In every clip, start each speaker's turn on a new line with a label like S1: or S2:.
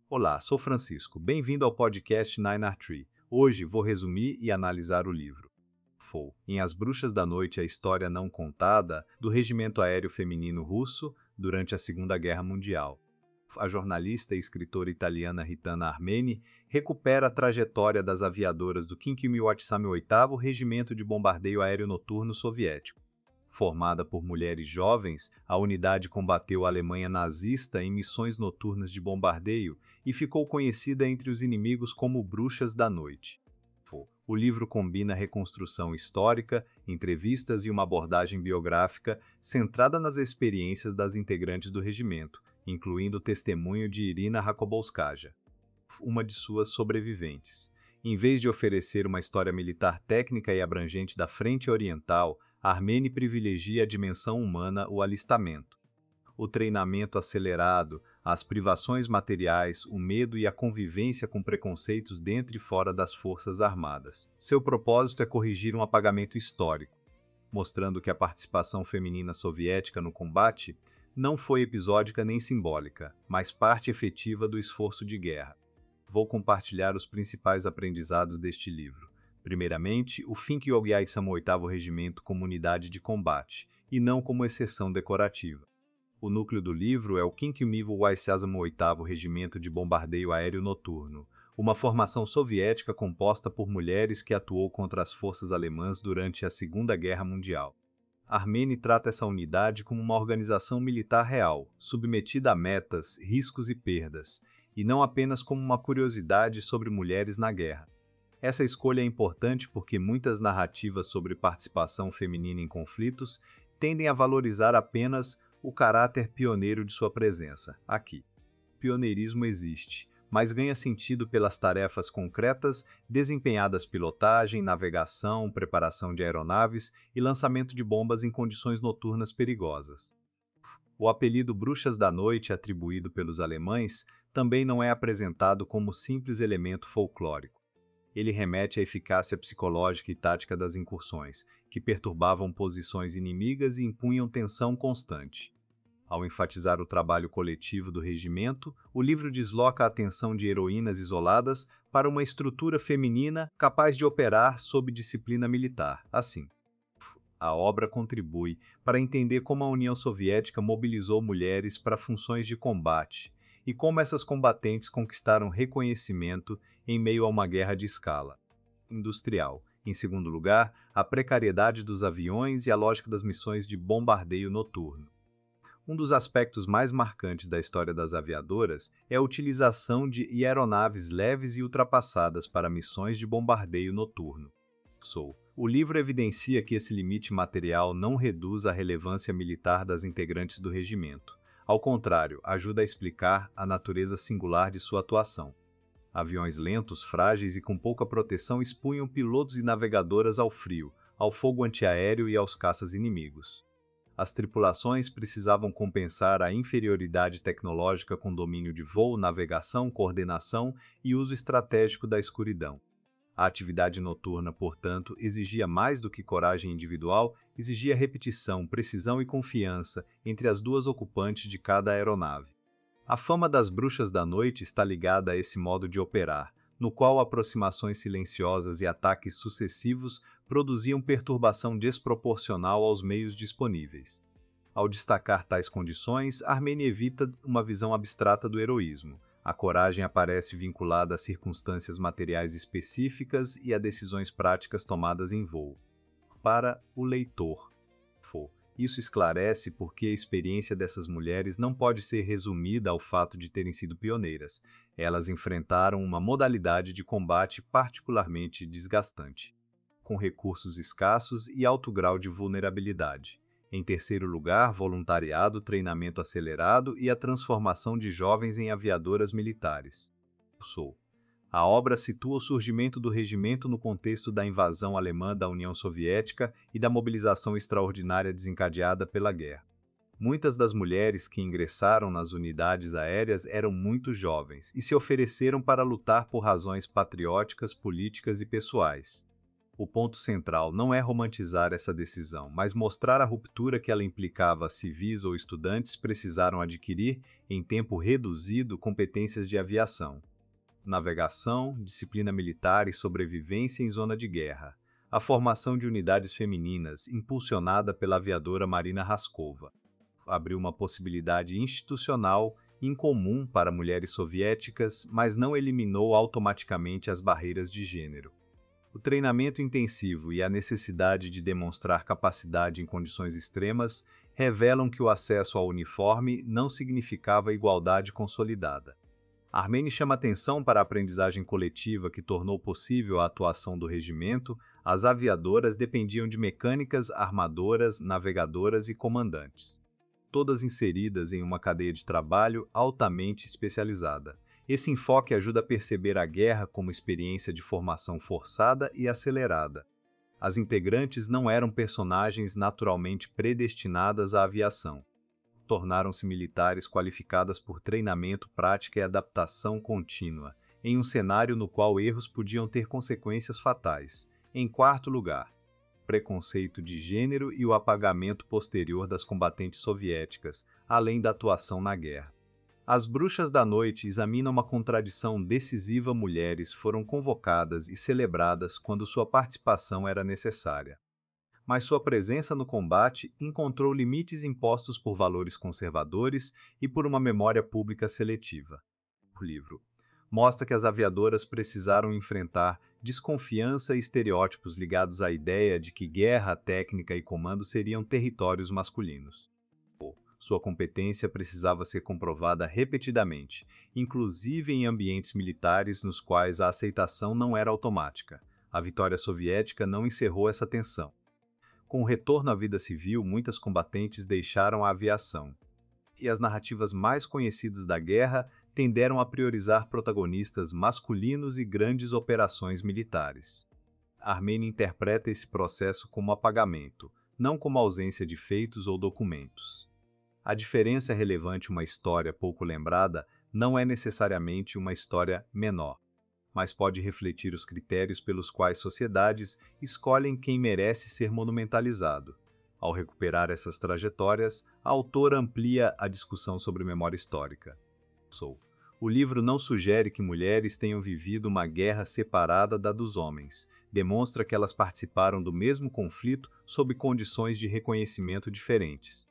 S1: Olá, sou Francisco. Bem-vindo ao podcast Nine Art Tree. Hoje vou resumir e analisar o livro em As Bruxas da Noite, a história não contada do Regimento Aéreo Feminino Russo durante a Segunda Guerra Mundial. A jornalista e escritora italiana Rita Armeni recupera a trajetória das aviadoras do 5.008º Regimento de Bombardeio Aéreo Noturno Soviético. Formada por mulheres jovens, a unidade combateu a Alemanha nazista em missões noturnas de bombardeio e ficou conhecida entre os inimigos como Bruxas da Noite. O livro combina reconstrução histórica, entrevistas e uma abordagem biográfica centrada nas experiências das integrantes do regimento, incluindo o testemunho de Irina Rakobolskaja, uma de suas sobreviventes. Em vez de oferecer uma história militar técnica e abrangente da Frente Oriental, Armeni privilegia a dimensão humana, o alistamento. O treinamento acelerado, as privações materiais, o medo e a convivência com preconceitos dentro e fora das Forças Armadas. Seu propósito é corrigir um apagamento histórico, mostrando que a participação feminina soviética no combate não foi episódica nem simbólica, mas parte efetiva do esforço de guerra. Vou compartilhar os principais aprendizados deste livro. Primeiramente, o 5.008º Regimento como unidade de combate, e não como exceção decorativa. O núcleo do livro é o 5.008º Regimento de Bombardeio Aéreo Noturno, uma formação soviética composta por mulheres que atuou contra as forças alemãs durante a Segunda Guerra Mundial. Armeni trata essa unidade como uma organização militar real, submetida a metas, riscos e perdas, e não apenas como uma curiosidade sobre mulheres na guerra. Essa escolha é importante porque muitas narrativas sobre participação feminina em conflitos tendem a valorizar apenas o caráter pioneiro de sua presença. Aqui, pioneirismo existe, mas ganha sentido pelas tarefas concretas desempenhadas: pilotagem, navegação, preparação de aeronaves e lançamento de bombas em condições noturnas perigosas. O apelido Bruxas da Noite, atribuído pelos alemães, também não é apresentado como simples elemento folclórico. Ele remete à eficácia psicológica e tática das incursões, que perturbavam posições inimigas e impunham tensão constante. Ao enfatizar o trabalho coletivo do regimento, o livro desloca a atenção de heroínas isoladas para uma estrutura feminina capaz de operar sob disciplina militar. Assim, a obra contribui para entender como a União Soviética mobilizou mulheres para funções de combate e como essas combatentes conquistaram reconhecimento em meio a uma guerra de escala industrial. Em segundo lugar, a precariedade dos aviões e a lógica das missões de bombardeio noturno. Um dos aspectos mais marcantes da história das aviadoras é a utilização de aeronaves leves e ultrapassadas para missões de bombardeio noturno. O livro evidencia que esse limite material não reduz a relevância militar das integrantes do regimento. Ao contrário, ajuda a explicar a natureza singular de sua atuação. Aviões lentos, frágeis e com pouca proteção expunham pilotos e navegadoras ao frio, ao fogo antiaéreo e aos caças inimigos. As tripulações precisavam compensar a inferioridade tecnológica com domínio de voo, navegação, coordenação e uso estratégico da escuridão. A atividade noturna, portanto, exigia mais do que coragem individual, exigia repetição, precisão e confiança entre as duas ocupantes de cada aeronave. A fama das Bruxas da Noite está ligada a esse modo de operar, no qual aproximações silenciosas e ataques sucessivos produziam perturbação desproporcional aos meios disponíveis. Ao destacar tais condições, Armeni evita uma visão abstrata do heroísmo. A coragem aparece vinculada a circunstâncias materiais específicas e a decisões práticas tomadas em voo. Para o leitor, isso esclarece por que a experiência dessas mulheres não pode ser resumida ao fato de terem sido pioneiras. Elas enfrentaram uma modalidade de combate particularmente desgastante, com recursos escassos e alto grau de vulnerabilidade. Em terceiro lugar, voluntariado, treinamento acelerado e a transformação de jovens em aviadoras militares. A obra situa o surgimento do regimento no contexto da invasão alemã da União Soviética e da mobilização extraordinária desencadeada pela guerra. Muitas das mulheres que ingressaram nas unidades aéreas eram muito jovens e se ofereceram para lutar por razões patrióticas, políticas e pessoais. O ponto central não é romantizar essa decisão, mas mostrar a ruptura que ela implicava. Civis ou estudantes precisaram adquirir, em tempo reduzido, competências de aviação, navegação, disciplina militar e sobrevivência em zona de guerra. A formação de unidades femininas, impulsionada pela aviadora Marina Raskova, abriu uma possibilidade institucional incomum para mulheres soviéticas, mas não eliminou automaticamente as barreiras de gênero. O treinamento intensivo e a necessidade de demonstrar capacidade em condições extremas revelam que o acesso ao uniforme não significava igualdade consolidada. Armênia chama atenção para a aprendizagem coletiva que tornou possível a atuação do regimento. As aviadoras dependiam de mecânicas, armadoras, navegadoras e comandantes, todas inseridas em uma cadeia de trabalho altamente especializada. Esse enfoque ajuda a perceber a guerra como experiência de formação forçada e acelerada. As integrantes não eram personagens naturalmente predestinadas à aviação. Tornaram-se militares qualificadas por treinamento, prática e adaptação contínua, em um cenário no qual erros podiam ter consequências fatais. Em quarto lugar, preconceito de gênero e o apagamento posterior das combatentes soviéticas, além da atuação na guerra. As Bruxas da Noite examinam uma contradição decisiva. Mulheres foram convocadas e celebradas quando sua participação era necessária, mas sua presença no combate encontrou limites impostos por valores conservadores e por uma memória pública seletiva. O livro mostra que as aviadoras precisaram enfrentar desconfiança e estereótipos ligados à ideia de que guerra, técnica e comando seriam territórios masculinos. Sua competência precisava ser comprovada repetidamente, inclusive em ambientes militares nos quais a aceitação não era automática. A vitória soviética não encerrou essa tensão. Com o retorno à vida civil, muitas combatentes deixaram a aviação, e as narrativas mais conhecidas da guerra tenderam a priorizar protagonistas masculinos e grandes operações militares. Armênia interpreta esse processo como apagamento, não como ausência de feitos ou documentos. A diferença é relevante. Uma história pouco lembrada não é necessariamente uma história menor, mas pode refletir os critérios pelos quais sociedades escolhem quem merece ser monumentalizado. Ao recuperar essas trajetórias, a autora amplia a discussão sobre memória histórica. O livro não sugere que mulheres tenham vivido uma guerra separada da dos homens. Demonstra que elas participaram do mesmo conflito sob condições de reconhecimento diferentes.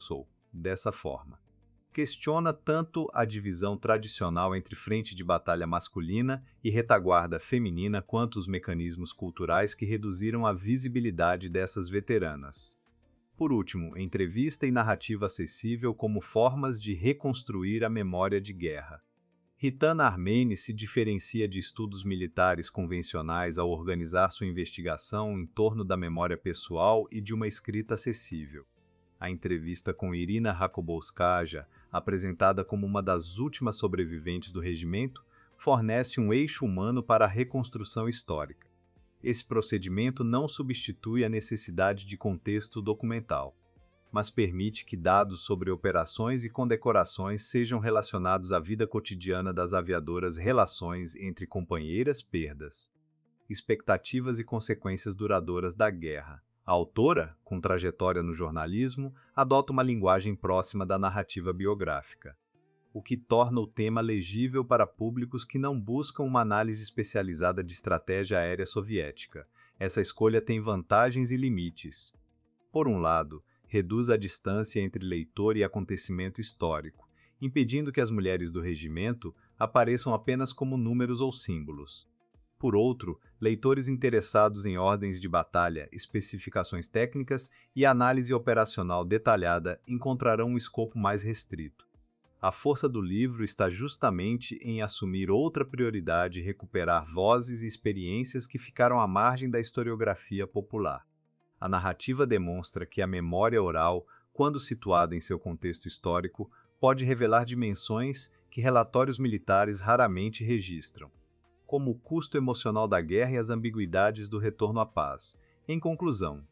S1: Dessa forma, questiona tanto a divisão tradicional entre frente de batalha masculina e retaguarda feminina, quanto os mecanismos culturais que reduziram a visibilidade dessas veteranas. Por último, entrevista e narrativa acessível como formas de reconstruir a memória de guerra. Ritana Armeni se diferencia de estudos militares convencionais ao organizar sua investigação em torno da memória pessoal e de uma escrita acessível. A entrevista com Irina Rakobolskaja, apresentada como uma das últimas sobreviventes do regimento, fornece um eixo humano para a reconstrução histórica. Esse procedimento não substitui a necessidade de contexto documental, mas permite que dados sobre operações e condecorações sejam relacionados à vida cotidiana das aviadoras, relações entre companheiras, perdas, expectativas e consequências duradouras da guerra. A autora, com trajetória no jornalismo, adota uma linguagem próxima da narrativa biográfica, o que torna o tema legível para públicos que não buscam uma análise especializada de estratégia aérea soviética. Essa escolha tem vantagens e limites. Por um lado, reduz a distância entre leitor e acontecimento histórico, impedindo que as mulheres do regimento apareçam apenas como números ou símbolos. Por outro, leitores interessados em ordens de batalha, especificações técnicas e análise operacional detalhada encontrarão um escopo mais restrito. A força do livro está justamente em assumir outra prioridade e recuperar vozes e experiências que ficaram à margem da historiografia popular. A narrativa demonstra que a memória oral, quando situada em seu contexto histórico, pode revelar dimensões que relatórios militares raramente registram, como o custo emocional da guerra e as ambiguidades do retorno à paz. Em conclusão,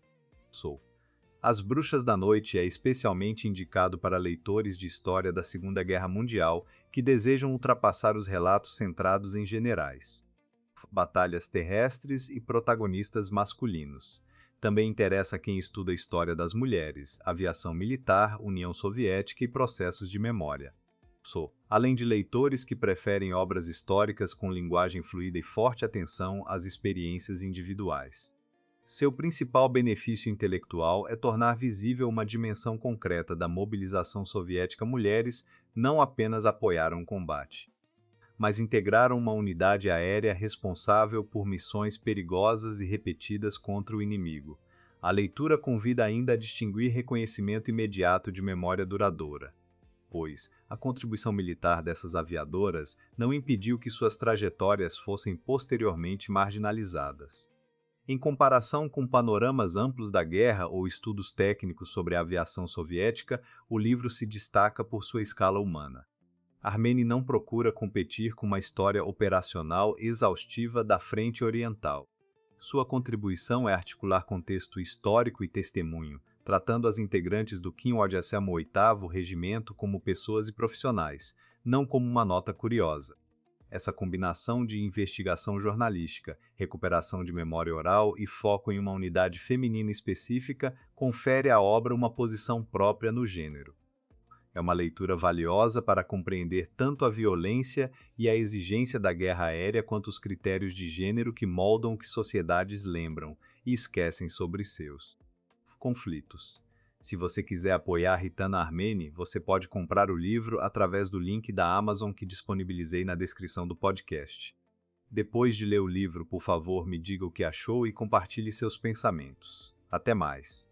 S1: As Bruxas da Noite é especialmente indicado para leitores de história da Segunda Guerra Mundial que desejam ultrapassar os relatos centrados em generais. batalhas terrestres e protagonistas masculinos. Também interessa quem estuda a história das mulheres, aviação militar, União Soviética e processos de memória. Além de leitores que preferem obras históricas com linguagem fluida e forte atenção às experiências individuais. Seu principal benefício intelectual é tornar visível uma dimensão concreta da mobilização soviética. Mulheres não apenas apoiaram o combate, mas integraram uma unidade aérea responsável por missões perigosas e repetidas contra o inimigo. A leitura convida ainda a distinguir reconhecimento imediato de memória duradoura, pois a contribuição militar dessas aviadoras não impediu que suas trajetórias fossem posteriormente marginalizadas. Em comparação com panoramas amplos da guerra ou estudos técnicos sobre a aviação soviética, o livro se destaca por sua escala humana. Armeni não procura competir com uma história operacional exaustiva da Frente Oriental. Sua contribuição é articular contexto histórico e testemunho, tratando as integrantes do 58º Regimento como pessoas e profissionais, não como uma nota curiosa. Essa combinação de investigação jornalística, recuperação de memória oral e foco em uma unidade feminina específica confere à obra uma posição própria no gênero. É uma leitura valiosa para compreender tanto a violência e a exigência da guerra aérea quanto os critérios de gênero que moldam o que sociedades lembram e esquecem sobre seus conflitos. Se você quiser apoiar Ritana Armeni, você pode comprar o livro através do link da Amazon que disponibilizei na descrição do podcast. Depois de ler o livro, por favor, me diga o que achou e compartilhe seus pensamentos. Até mais!